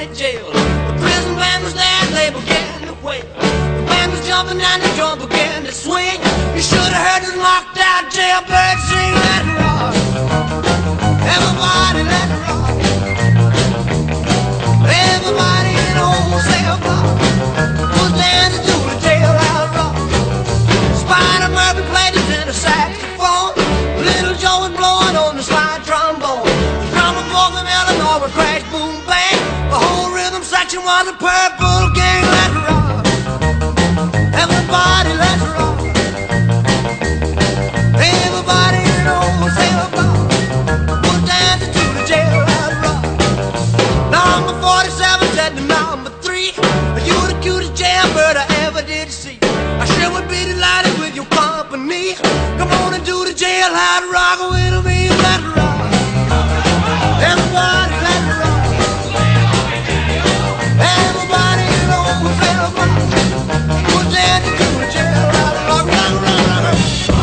county jail. The prison band was there and they began to wail. The band was jumping and the drum began to swing. You should have heard this knocked out jailbird sing. Let it rock, everybody let it rock. Everybody in the whole cell block was dancing to the jailhouse rock. Spider Murphy played the tenor saxophone. Little Joe was blowing on the slide trombone. The drummer boy from Illinois would crash, boom, bang. The whole rhythm section was a Purple Gang. Let it rock, everybody let it rock. Everybody in the whole cell block was dancing to the jailhouse rock. Number 47 said to number 3, "You the cutest jailbird I ever did see. I sure would be delighted with your company. Come on and do the jailhouse rock with me. Let it rock, everybody let it rock. Everybody in the whole cell block was dancing to the jailhouse rock. Rock, rock, rock, rock.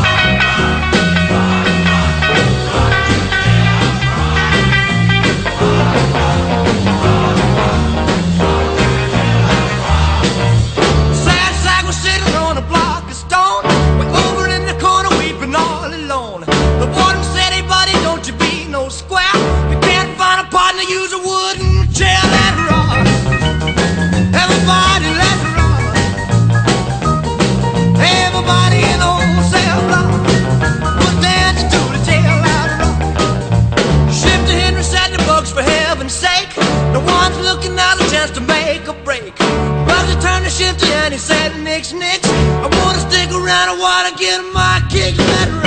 Sad sack was sitting on a block of stone, way over in the corner weeping all alone. The warden said, "Hey buddy, don't you be no square. If you can't find a partner, use a wooden chair." Let it rock, everybody let it rock. Everybody in the whole cell block was dancing to the jailhouse rock. Shifter Henry said the bugs, for heaven's sake, no one's looking out a chance to make a break. Bugsy turned to Shifter and he said, "Nix, nix, I wanna stick around, I wanna get my kick." Let it rock.